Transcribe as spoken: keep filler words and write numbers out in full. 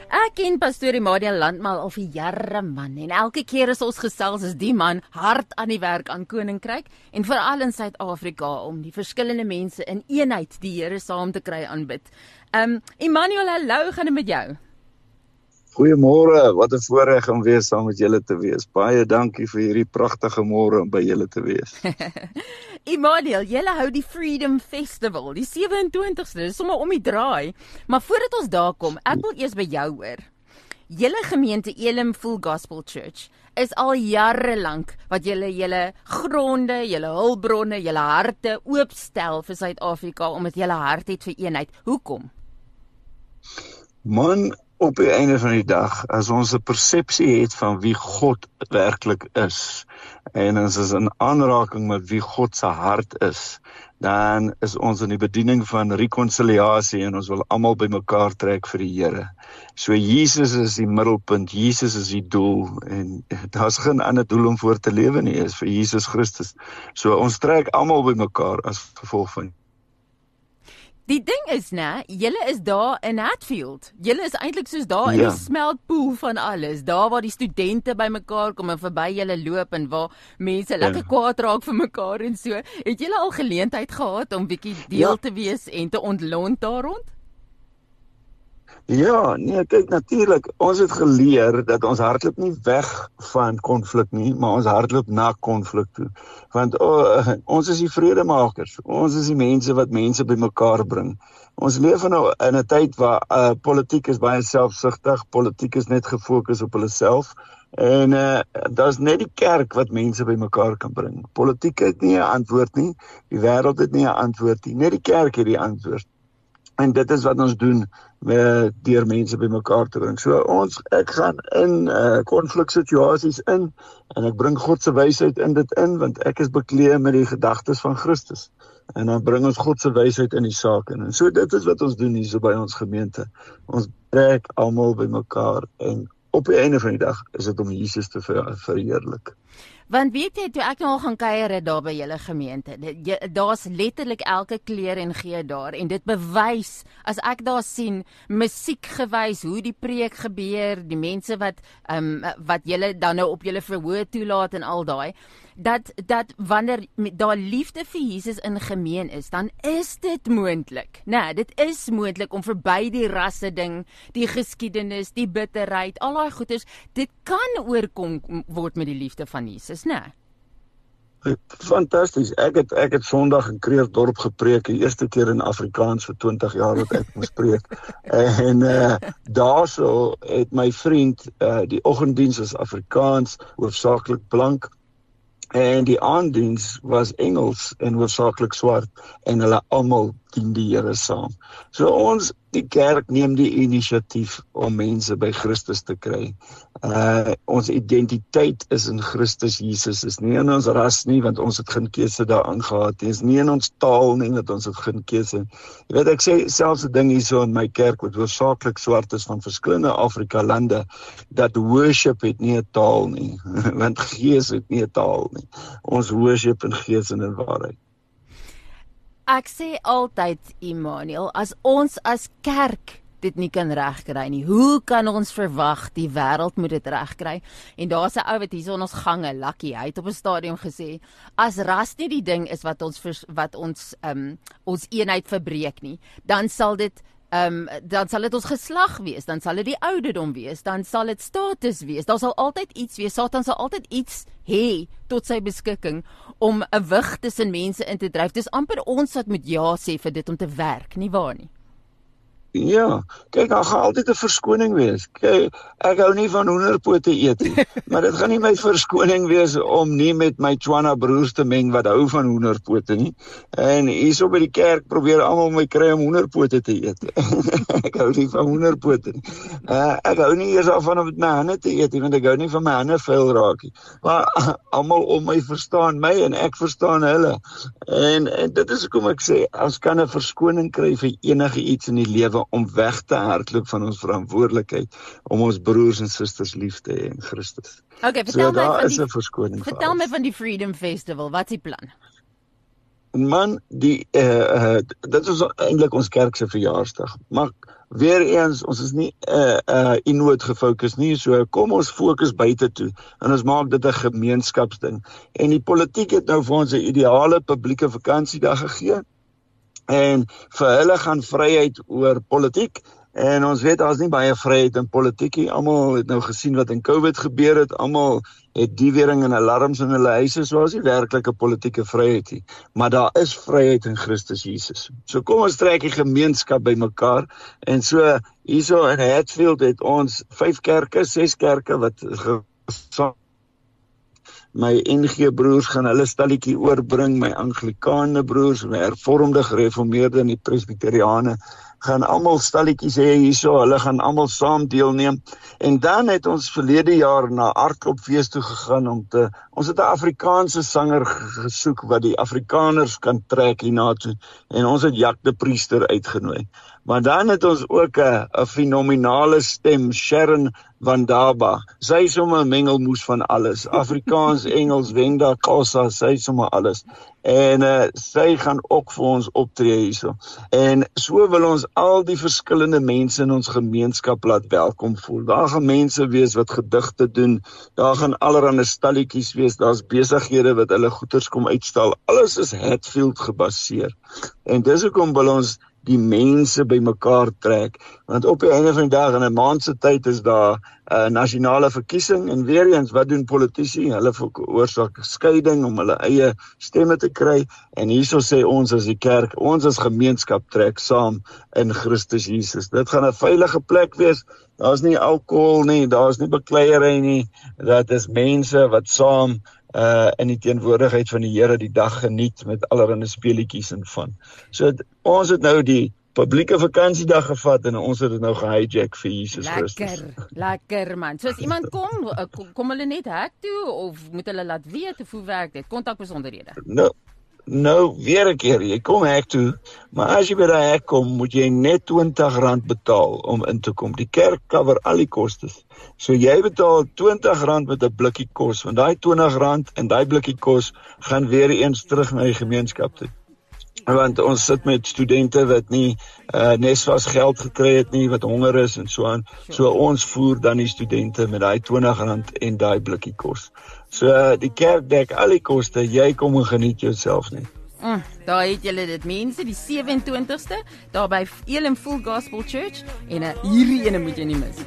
Ek ken pastoor Emmanuel Landmal al vir jare man en elke keer as ons gesels is die man hard aan die werk aan Koninkryk en veral in Suid-Afrika om die verskillende mense in eenheid die Here saam te kry aanbid. Um, Emmanuel, hallo, gaan dit met jou? Goeiemôre, wat 'n voorreg om weer saam met julle te wees. Baie dankie vir hierdie pragtige môre om by julle te wees. Emmanuel, julle hou die Freedom Festival, die sewe en twintigste, dis sommer om die draai. Maar voordat ons daar kom, ek wil eers by jou hoor. Julle gemeente Elim Full Gospel Church is al jare lank wat julle julle gronde, julle hulpbronne, julle harte oopstel vir Suid-Afrika omdat julle hart het vir eenheid. Hoekom? Man, op die einde van die dag, as ons 'n persepsie het van wie God werklik is, en as ons in aanraking met wie God se hart is, dan is ons in die bediening van rekonsiliasie en ons wil almal bymekaar trek vir die Here. So Jesus is die middelpunt, Jesus is die doel en daar's geen ander doel om voor te lewe nie, is vir Jesus Christus. So ons trek almal bymekaar as gevolg van. Die ding is, né, julle is daar in Hatfield. Julle is eintlik soos daar in Ja. die smeltpoel van alles. Daar waar die studente bymekaar kom en verby julle loop en waar mense lekker Ja. kwaad raak vir mekaar en so. Het julle al geleentheid gehad om bietjie deel Ja. te wees en te ontlont daar rond? Ja, nee, kyk, natuurlik, ons het geleer dat ons hardloop nie weg van konflik nie, maar ons hardloop na konflik toe. Want oh, ons is die vredemakers, ons is die mense wat mense bymekaar bring. Ons leef nou in 'n tyd waar uh, politiek is baie selfsugtig, politiek is net gefokus op hulle self, en uh, daar's net die kerk wat mense bymekaar kan bring. Politiek het nie 'n antwoord nie, die wêreld het nie 'n antwoord nie, net die kerk het die antwoord. En dit is wat ons doen met deur mense bymekaar te bring. So ons ek gaan in uh, konfliksituasies in en ek bring God se wysheid in dit in want ek is bekleed met die gedagtes van Christus. En dan bring ons God se wysheid in die saak in. En so dit is wat ons doen hier so by ons gemeente. Ons trek almal bymekaar en op die einde van die dag is dit om Jesus te ver, verheerlik. Want weet jy, toe ek nou al gaan kuier het daar by julle gemeente, daar's letterlik elke kleur en gee daar, en dit bewys, as ek daar sien, musiek gewys, hoe die preek gebeur, die mense wat, um, wat julle dan nou op julle verhoor toelaat en al daai, dat, dat wanneer daar liefde vir Jesus in gemeen is, dan is dit moontlik, nee, dit is moontlik om verby die rasse ding, die geskiedenis, die bitterheid, al daai goeders, dit kan oorkom word met die liefde van Jesus. Nee. Fantasties. Ek het ek het Sondag in Kreersdorp gepreek, die eerste keer in Afrikaans vir twintig jaar wat ek moes preek. En uh, daarso het my vriend uh, die oggenddiens was Afrikaans, hoofsaaklik blank. En die aanddiens was Engels en hoofsaaklik swart en hulle almal dien die Here saam. So ons, die kerk neem die inisiatief om mense by Christus te kry. Uh, ons identiteit is in Christus Jesus, is nie in ons ras nie, want ons het geen keuse daarin gehad nie, is nie in ons taal nie, want ons het geen keuse. Jy weet, ek sê selfs 'n ding hier so in my kerk, wat hoofsaaklik swart is van verskillende Afrika lande, dat worship het nie 'n taal nie, want gees het nie 'n taal nie. Ons worship in gees en in waarheid. Ek sê altyd, Emmanuel, as ons as kerk dit nie kan regkry nie, hoe kan ons verwag die wêreld moet dit regkry? En daar's 'n ou wat hier in ons gange, Lucky, hy het op 'n stadium gesê, as ras nie die ding is wat ons wat ons um, ons eenheid verbreek nie, dan sal dit Um, dan sal dit ons geslag wees, dan sal dit die ouderdom wees, dan sal dit status wees, daar sal altyd iets wees, Satan sal altyd iets hê tot sy beskikking om 'n wig tussen mense in te dryf. Dis amper ons wat moet ja sê vir dit om te werk, nie waar nie? Ja, kyk, daar gaan altyd 'n verskoning wees. Kyk, ek hou nie van hoenderpote eet nie, maar dit gaan nie my verskoning wees om nie met my Tswana broers te meng wat hou van hoenderpote nie. En hierso by die kerk probeer almal my kry om hoenderpote te eet. Ek hou nie van hoenderpote nie. Uh, ek hou nie eers daarvan om met my hande te eet nie, want ek hou nie van my hande vuil raak nie. Maar uh, almal om my verstaan my en ek verstaan hulle. En, en dit is hoekom ek sê, ons kan 'n verskoning kry vir enige iets in die lewe om weg te hardloop van ons verantwoordelikheid om ons broers en susters lief te hê in Christus. Okay, vertel so, my van is die, 'n verskoning vertel vir my van die Freedom Festival, wat is die plan? Man, die uh, uh, dit is eintlik ons kerk se verjaarsdag. Maar weer eens, ons is nie uh, uh, inward gefokus nie, so kom ons fokus buite toe en ons maak dit 'n gemeenskapsding. En die politiek het nou vir ons 'n ideale publieke vakansiedag gegee. En vir hulle gaan vryheid oor politiek. En ons weet daar's nie baie vryheid in politiek nie. Almal het nou gesien wat in COVID gebeur het. Almal het diewering en alarms in hulle huise, so is nie werklike politieke vryheid nie. Maar daar is vryheid in Christus Jesus. So kom ons trek die gemeenskap bymekaar. En so hierso in Hatfield het ons vyf kerke, ses kerke wat ge- my N G broers gaan hulle stalletjie oorbring, my Anglikane broers, my hervormde gereformeerde en die presbyteriane gaan almal stalletjies hê hierso, hulle gaan almal saam deelneem. En dan het ons verlede jaar na Aardklopfees toe gegaan om te, ons het 'n Afrikaanse sanger gesoek wat die Afrikaners kan trek hiernaartoe en ons het Jack de Priester uitgenooi. Maar dan het ons ook 'n 'n fenominale stem, Sharon Van Daba. Sy is sommer 'n mengelmoes van alles. Afrikaans, Engels, Wenda, Xhosa, sy is sommer alles. En uh, sy gaan ook vir ons optree hierso. En so wil ons al die verskillende mense in ons gemeenskap laat welkom voel. Daar gaan mense wees wat gedigte doen, daar gaan allerlei stalletjies wees, daar's besighede wat hulle goeders kom uitstal. Alles is Hatfield gebaseer. En dis hoekom wil ons die mense bymekaar trek, want op die einde van die dag in 'n maand se tyd is daar 'n uh, nasionale verkiesing en weer eens wat doen politici? Hulle veroorsaak skeiding om hulle eie stemme te kry en hierso sê ons as die kerk, ons as gemeenskap trek saam in Christus Jesus. Dit gaan 'n veilige plek wees. Daar's nie alkohol nie, daar's nie bekleierery nie. Dit is mense wat saam uh in die teenwoordigheid van die Here die dag geniet met allerlei speletjies en van. So ons het nou die publieke vakansiedag gevat en ons het dit nou gehijack vir Jesus lekker, Christus. Lekker, lekker man. So as iemand kom, kom, kom hulle net hek toe of moet hulle laat weet of hoe werk dit? Kontakbesonderhede. Nou, nou weer 'n keer, jy kom hek toe, maar as jy by daai hek kom, moet jy net twintig rand betaal om in te kom. Die kerk cover al die kostes. So jy betaal twintig rand met 'n blikkie kos, want daai twintig rand en daai blikkie kos gaan weer eens terug na die gemeenskap toe. Want ons sit met studente wat nie uh, Nesvas geld gekry het nie, wat honger is en so aan. So ons voer dan die studente met daai twintig rand en daai blikkie kos. So uh, die kerk dek al die koste, jy kom en geniet jouself nie. Mm, daar het julle dit mense, die sewe en twintigste, daar by Elim Full Gospel Church en uh, hierdie ene moet jy nie mis.